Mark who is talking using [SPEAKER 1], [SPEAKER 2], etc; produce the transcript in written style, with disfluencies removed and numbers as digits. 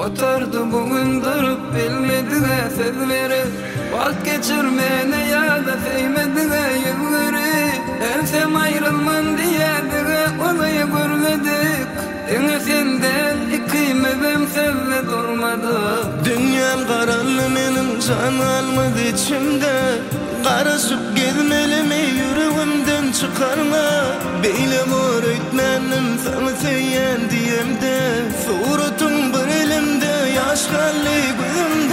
[SPEAKER 1] oturdu bugün durup bilmediğe söz verip vakt geçirmene ya da sevmediğe yüzleri ensem ayrılman diyediğe olayı görmedik Dene senden ikimizim sözle durmadı
[SPEAKER 2] Dünyam karanlı menin can almadı içimde Karışıp gezmelimi yüreğimden çıkarma Beyle mor öğretmenim sana söyleyen diyemde Suratın bir elimde yaş kalli gözümde